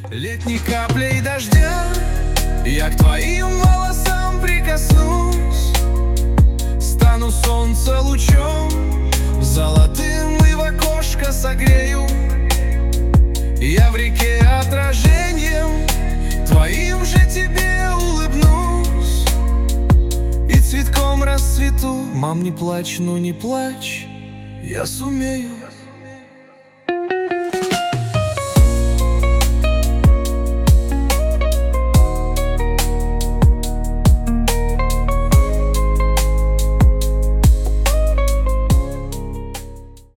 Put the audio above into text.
Летней каплей дождя я к твоим волосам прикоснусь, стану солнца лучом золотым и в окошко согрею. Я в реке отражением твоим же тебе улыбнусь и цветком расцвету. Мам, не плачь, ну не плачь, я сумею.